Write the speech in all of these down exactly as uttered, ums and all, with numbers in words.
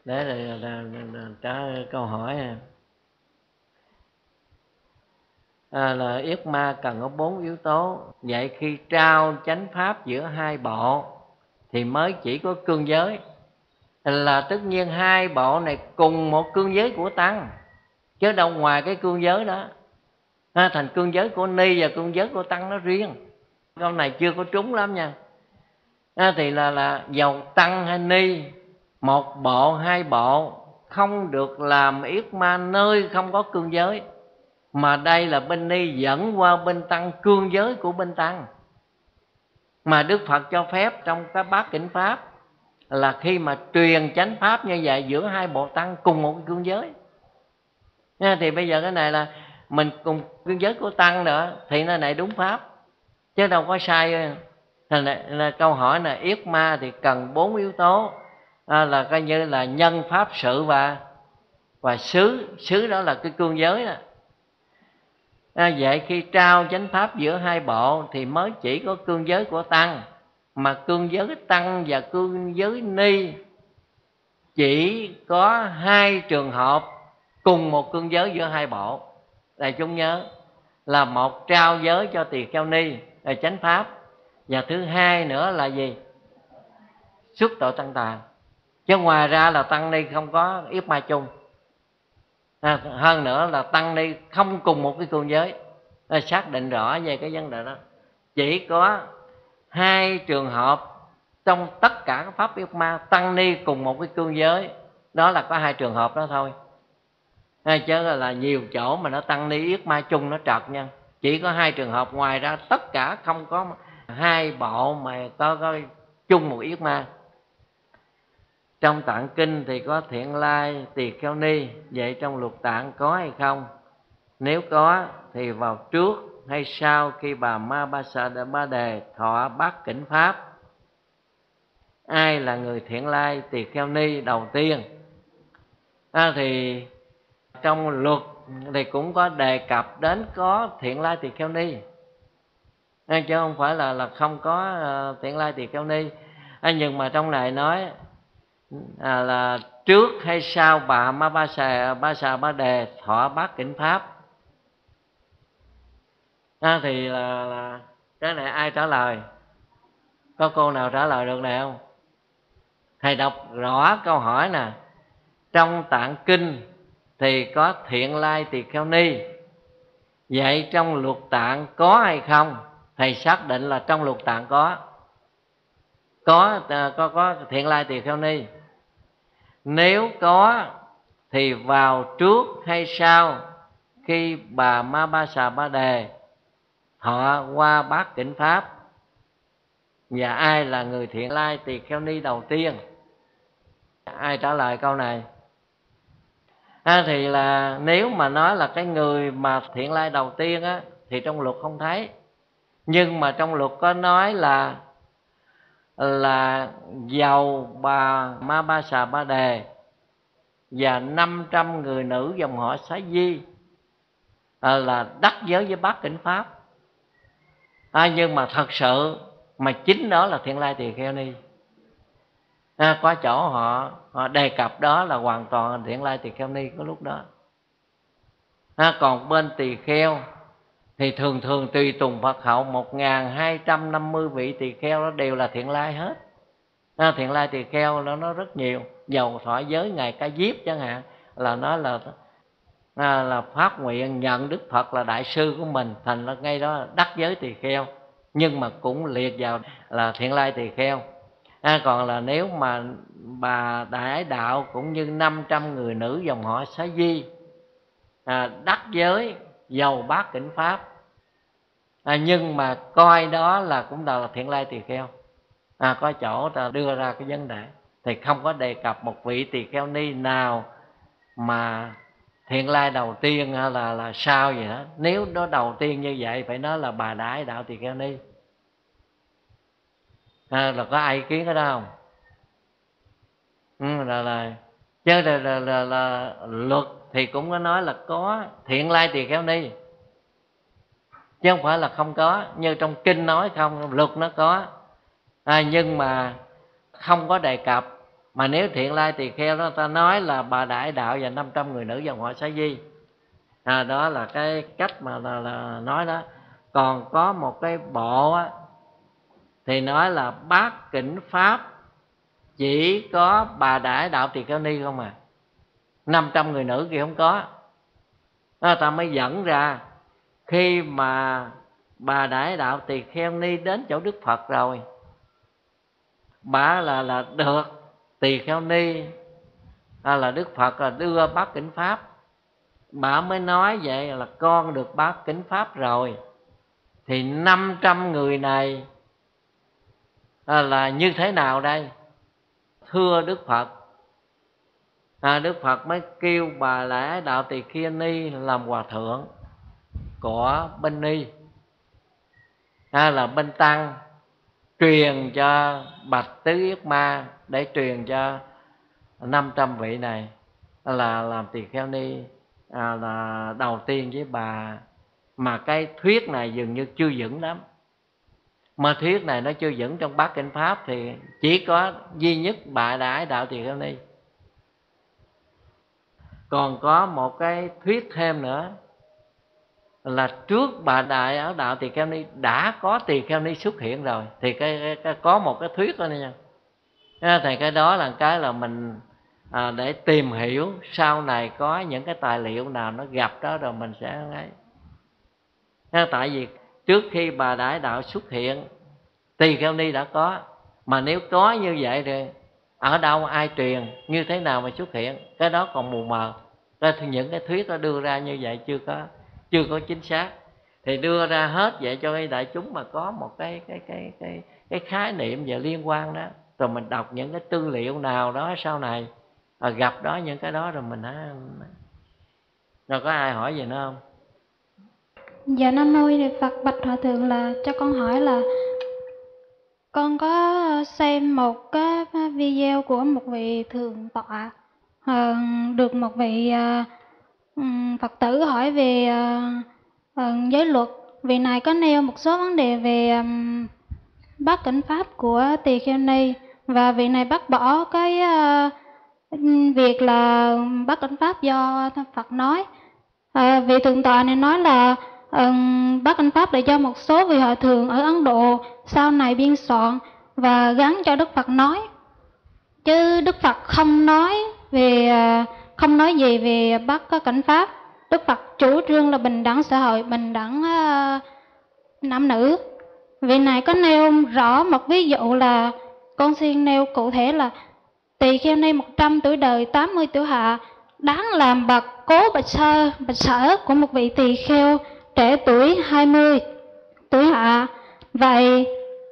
để là, là, là, trả câu hỏi à. À, là yết ma cần có bốn yếu tố. Vậy khi trao chánh pháp giữa hai bộ thì mới chỉ có cương giới, là tất nhiên hai bộ này cùng một cương giới của tăng, chứ đâu ngoài cái cương giới đó. À, thành cương giới của ni và cương giới của tăng nó riêng. Câu này chưa có trúng lắm nha. À, thì là là dầu tăng hay ni, một bộ hai bộ không được làm yết ma nơi không có cương giới, mà đây là bên ni dẫn qua bên tăng cương giới của bên tăng. Mà Đức Phật cho phép trong cái bát kinh pháp là khi mà truyền chánh pháp như vậy giữa hai bộ tăng cùng một cương giới. Nha, thì bây giờ cái này là mình cùng cương giới của tăng nữa thì nó này đúng pháp, chứ đâu có sai. Là, là câu hỏi là yết ma thì cần bốn yếu tố, à, là coi như là nhân, pháp, sự và và xứ. Xứ đó là cái cương giới đó. À, vậy khi trao chánh pháp giữa hai bộ thì mới chỉ có cương giới của tăng, mà cương giới tăng và cương giới ni chỉ có hai trường hợp cùng một cương giới giữa hai bộ. Đại chúng nhớ là một trao giới cho tỳ kheo ni là chánh pháp, và thứ hai nữa là gì? Xuất tội tăng tàn. Chứ ngoài ra là tăng ni không có yết ma chung. À, hơn nữa là tăng ni không cùng một cái cương giới. À, xác định rõ về cái vấn đề đó. Chỉ có hai trường hợp trong tất cả các pháp yết ma tăng ni cùng một cái cương giới, đó là có hai trường hợp đó thôi. À, chứ là nhiều chỗ mà nó tăng ni yết ma chung nó trật nha. Chỉ có hai trường hợp, ngoài ra tất cả không có hai bộ mà có, có chung một yết ma. Trong tạng kinh thì có Thiện Lai, Tỳ Kheo Ni, vậy trong lục tạng có hay không? Nếu có thì vào trước hay sau khi bà Ma Ba Sa Ba Đề thọ bát cảnh pháp? Ai là người Thiện Lai, Tỳ Kheo Ni đầu tiên? À, thì trong luật thì cũng có đề cập đến có Thiện Lai, Tỳ Kheo Ni, à, chứ không phải là là không có uh, Thiện Lai, Tỳ Kheo Ni. À, nhưng mà trong này nói à, là trước hay sau bà Ma Ba Sa Ba Sa Ba Đề thọ bát cảnh pháp? À, thì là, là cái này ai trả lời? Có cô nào trả lời được này không? Thầy đọc rõ câu hỏi nè. Trong tạng kinh thì có Thiện Lai, Tỳ Kheo Ni, vậy trong luật tạng có hay không? Thầy xác định là trong luật tạng có. Có có, có Thiện Lai, Tỳ Kheo Ni. Nếu có thì vào trước hay sau khi bà Ma Ba Sa Ba Đề thọ qua bát cảnh pháp? Và ai là người Thiện Lai, Tỳ Kheo Ni đầu tiên? Ai trả lời câu này? À, thì là nếu mà nói là cái người mà Thiện Lai đầu tiên á thì trong luật không thấy. Nhưng mà trong luật có nói là là dầu bà Ma Ba Sa Ba Đề và năm trăm người nữ dòng họ Xá Di à, là đắc giới với bát cảnh pháp. À, nhưng mà thật sự mà chính đó là Thiện Lai, Tỳ Kheo Ni. À, có chỗ họ, họ đề cập đó là hoàn toàn Thiện Lai, Tỳ Kheo Ni có lúc đó. À, còn bên tỳ kheo thì thường thường tùy tùng Phật hậu một nghìn hai trăm năm mươi vị tỳ kheo đó đều là Thiện Lai hết. À, Thiện Lai tỳ kheo nó nó rất nhiều. Dầu thọ giới ngài Ca Diếp chẳng hạn là nó là à, là phát nguyện nhận Đức Phật là đại sư của mình, thành là ngay đó đắc giới tỳ kheo, nhưng mà cũng liệt vào là Thiện Lai tỳ kheo. À, còn là nếu mà bà Đại Ái Đạo cũng như năm trăm người nữ dòng họ Xá Di à, đắc giới dầu bát cảnh pháp, à, nhưng mà coi đó là cũng là Thiện Lai tỳ kheo. À, có chỗ ta đưa ra cái vấn đề thì không có đề cập một vị tỳ kheo ni nào mà Thiện Lai đầu tiên hay là là sao vậy đó. Nếu đó đầu tiên như vậy phải nói là bà Đại Đạo Tỳ Kheo Ni. À, là có ai ý kiến cái đó không? Ừ, là là chứ là, là, là, là luật thì cũng có nói là có Thiện Lai Tỳ Kheo Ni, chứ không phải là không có. Như trong kinh nói không, luật nó có, à, nhưng mà không có đề cập Mà nếu Thiện Lai Tỳ Kheo đó ta nói là Bà Đại Đạo và năm trăm người nữ dòng họ Sa Di, à, đó là cái cách mà là, là nói đó. Còn có một cái bộ á, thì nói là Bát Cảnh Pháp chỉ có Bà Đại Đạo Tỳ Kheo Ni không à, năm trăm người nữ kia không có. Đó, ta mới dẫn ra khi mà Bà Đại Đạo Tỳ Kheo Ni đến chỗ Đức Phật rồi, bà là là được Tỳ Kheo Ni, à, là Đức Phật là đưa Bát Cảnh Pháp, bà mới nói vậy là con được Bát Cảnh Pháp rồi. Thì năm trăm người này à, là như thế nào đây? Thưa Đức Phật, à, Đức Phật mới kêu Bà Đại Đạo Tỳ Kheo Ni làm hòa thượng của bên Ni, à, là bên Tăng, truyền cho Bạch Tứ Yết Ma để truyền cho năm trăm vị này là làm Tỳ Kheo Ni, à, là đầu tiên với bà. Mà cái thuyết này dường như chưa vững lắm. Mà thuyết này nó chưa vững trong Bát Cảnh Pháp thì chỉ có duy nhất Bà Đại Đạo Tỳ Kheo Ni. Còn có một cái thuyết thêm nữa là trước Bà Đại ở Đạo Tỳ Kheo Ni đã có Tỳ Kheo Ni xuất hiện rồi. Thì cái, cái, cái có một cái thuyết đó nha. Thì cái đó là cái là mình à, để tìm hiểu sau này có những cái tài liệu nào nó gặp đó rồi mình sẽ ấy. Tại vì trước khi Bà Đại Đạo xuất hiện, Tỳ Kheo Ni đã có. Mà nếu có như vậy thì ở đâu ai truyền, như thế nào mà xuất hiện, cái đó còn mù mờ. Cái những cái thuyết nó đưa ra như vậy chưa có chưa có chính xác. Thì đưa ra hết vậy cho cái đại chúng mà có một cái cái cái cái cái khái niệm về liên quan đó. Rồi mình đọc những cái tư liệu nào đó sau này à, gặp đó những cái đó rồi mình hả. Rồi có ai hỏi gì nữa không? Dạ Nam Mô Di Phật. Bạch Hòa Thượng, là cho con hỏi là con có xem một cái video của một vị thượng tọa, à, được một vị à, Phật tử hỏi về à, à, giới luật. Vị này có nêu một số vấn đề về um, Bát Cảnh Pháp của Tỳ Kheo Ni, và vị này bác bỏ cái uh, việc là Bát Cảnh Pháp do Phật nói. À, vị thượng tọa này nói là um, Bát Cảnh Pháp là do một số vị hòa thượng ở Ấn Độ sau này biên soạn và gắn cho Đức Phật nói, chứ Đức Phật không nói về không nói gì về Bát Cảnh Pháp. Đức Phật chủ trương là bình đẳng xã hội, bình đẳng uh, nam nữ. Vị này có nêu rõ một ví dụ là, con xin nêu cụ thể là Tỳ Kheo Ni một trăm tuổi đời, tám mươi tuổi hạ, đáng làm bậc cố bạch sơ bạch sở của một vị tỳ kheo trẻ tuổi hai mươi tuổi hạ. Vậy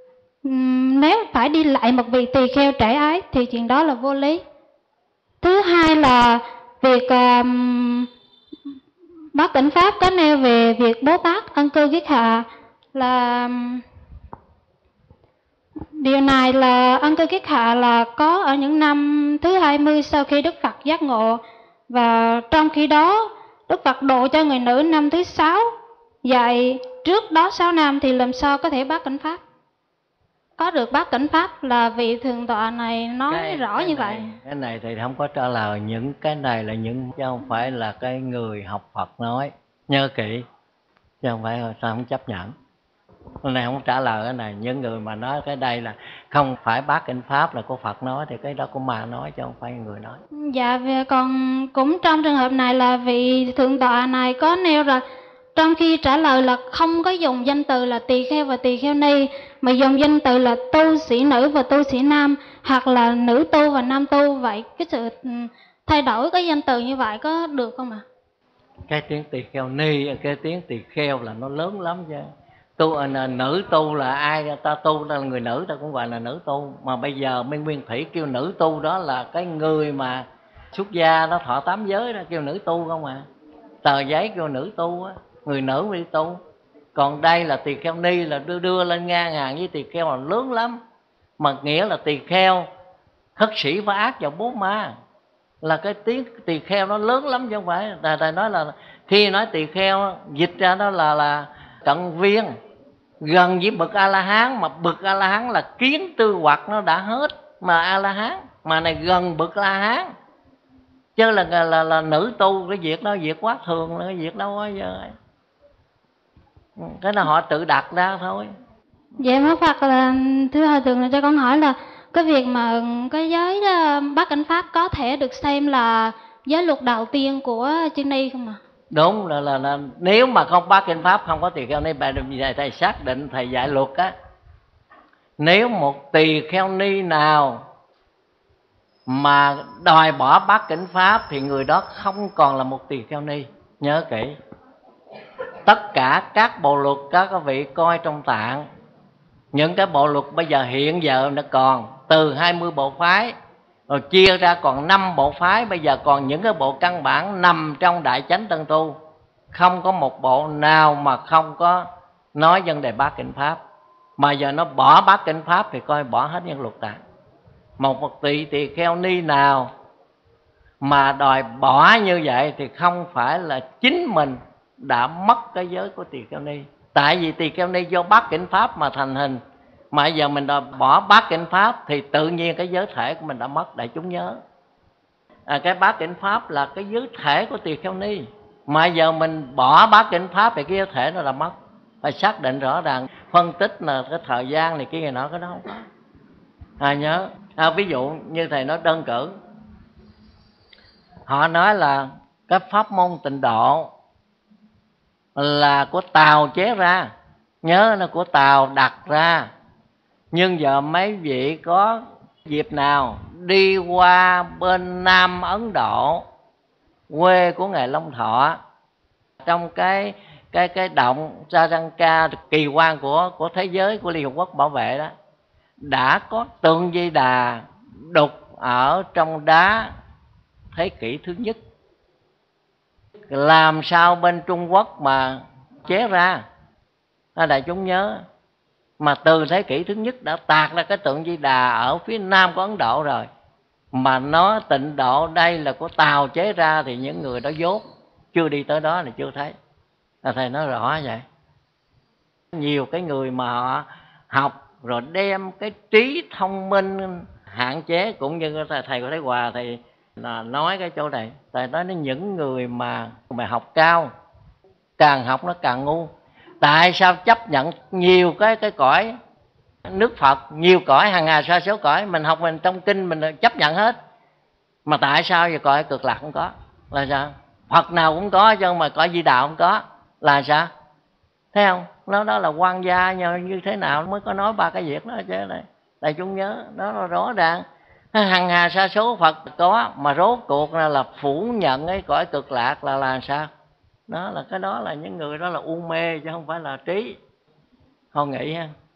nếu phải đi lại một vị tỳ kheo trẻ ấy thì chuyện đó là vô lý. Thứ hai là việc um, Bát Cảnh Pháp có nêu về việc Bố Tát ân cư kiết hạ, là điều này là ân cư kiết hạ là có ở những năm thứ hai mươi sau khi Đức Phật giác ngộ, và trong khi đó Đức Phật độ cho người nữ năm thứ sáu. Vậy trước đó sáu năm thì làm sao có thể Bát Cảnh Pháp? Có được Bát Cảnh Pháp là vị thượng tọa này nói cái, rõ cái như này, vậy. Cái này thì không có trả lời. Những cái này là những, chứ không phải là cái người học Phật nói. Nhớ kỹ, chứ không phải sao không chấp nhận. Cái này không trả lời cái này. Những người mà nói cái đây là không phải Bát Cảnh Pháp là của Phật nói thì cái đó của ma nói, chứ không phải người nói. Dạ, còn cũng trong trường hợp này là vị thượng tọa này có nêu là trong khi trả lời là không có dùng danh từ là tỳ kheo và tỳ kheo ni, mà dùng danh từ là tu sĩ nữ và tu sĩ nam, hoặc là nữ tu và nam tu. Vậy cái sự thay đổi cái danh từ như vậy có được không ạ? À? Cái tiếng tỳ kheo ni, cái tiếng tỳ kheo là nó lớn lắm chứ. Tu nữ tu là ai? Ta tu là người nữ, ta cũng gọi là nữ tu. Mà bây giờ Minh Nguyên Thủy kêu nữ tu đó là cái người mà xuất gia nó thọ tám giới đó, kêu nữ tu không à. Tờ giấy kêu nữ tu á, người nữ đi tu. Còn đây là tỳ kheo ni là đưa, đưa lên ngang hàng với tỳ kheo là lớn lắm. Mà nghĩa là tỳ kheo thất sĩ và ác vào bố ma, là cái tiếng tỳ kheo nó lớn lắm chứ không phải. Thầy nói là khi nói tỳ kheo dịch ra đó là là cận viên, gần với bậc A La Hán, mà bậc A La Hán là kiến tư hoặc nó đã hết mà A La Hán. mà này gần bậc La Hán, chứ là là, là, là nữ tu. Cái việc đó việc quá thường, là cái việc đâu có giờ. Cái là họ tự đặt ra thôi. Vậy mới Phật là thưa Hòa Thượng, là cho con hỏi là cái việc mà cái giới ờ, Bát Cảnh Pháp có thể được xem là giới luật đầu tiên của Chư Ni không ạ? Đúng là, là, là nếu mà không Bát Kinh Pháp, không có tỳ kheo ni, bài thầy, thầy xác định thầy dạy luật á, nếu một tỳ kheo ni nào mà đòi bỏ Bát Kinh Pháp thì người đó không còn là một tỳ kheo ni. Nhớ kỹ, tất cả các bộ luật các các vị coi trong tạng, những cái bộ luật bây giờ hiện giờ nó còn từ hai mươi bộ phái, rồi chia ra còn năm bộ phái. Bây giờ còn những cái bộ căn bản nằm trong Đại Chánh Tân Tu, không có một bộ nào mà không có nói vấn đề Bát Kinh Pháp. Mà giờ nó bỏ Bát Kinh Pháp thì coi bỏ hết những luật tạng. Một một tỳ tỳ kheo ni nào mà đòi bỏ như vậy thì không phải là chính mình đã mất cái giới của tỳ kheo ni. Tại vì tỳ kheo ni do Bát Kinh Pháp mà thành hình, mà giờ mình đòi bỏ Bát Kinh Pháp thì tự nhiên cái giới thể của mình đã mất. Đại chúng nhớ, à, cái Bát Kinh Pháp là cái giới thể của tỳ kheo ni, mà giờ mình bỏ Bát Kinh Pháp thì cái giới thể nó là mất. Phải xác định rõ ràng, phân tích là cái thời gian này kia này nọ, cái đó không có. À, nhớ, à, ví dụ như thầy nói đơn cử, họ nói là cái pháp môn tịnh độ là của Tàu chế ra, nhớ là của Tàu đặt ra. Nhưng giờ mấy vị có dịp nào đi qua bên Nam Ấn Độ, quê của ngài Long Thọ, trong cái cái cái động Saranka kỳ quan của của thế giới, của Liên Hợp Quốc bảo vệ đó, đã có tượng Di Đà đục ở trong đá thế kỷ thứ nhất. Làm sao bên Trung Quốc mà chế ra? À, đại chúng nhớ, mà từ thế kỷ thứ nhất đã tạc ra cái tượng Di Đà ở phía nam của Ấn Độ rồi. Mà nó tịnh độ đây là của Tàu chế ra thì những người đó dốt, chưa đi tới đó là chưa thấy. À, thầy nói rõ vậy. Nhiều cái người mà họ học rồi đem cái trí thông minh hạn chế, cũng như thầy của Thái Hòa thì là nói cái chỗ này. Thầy nói đến những người mà mà học cao, càng học nó càng ngu. Tại sao chấp nhận nhiều cái cái cõi nước Phật, nhiều cõi hàng hà sa số cõi, mình học mình trong kinh mình chấp nhận hết, mà tại sao giờ cõi Cực Lạc không có? Là sao? Phật nào cũng có chứ mà cõi Di Đà không có là sao? Thấy không? Nó đó là quan gia như thế nào mới có nói ba cái việc đó chứ. Đây đại chúng nhớ, đó là rõ ràng. Hằng hà sa số Phật có, mà rốt cuộc là, là phủ nhận cái cõi Cực Lạc là là sao? Đó là cái đó là những người đó là u mê chứ không phải là trí. Không nghĩ ha.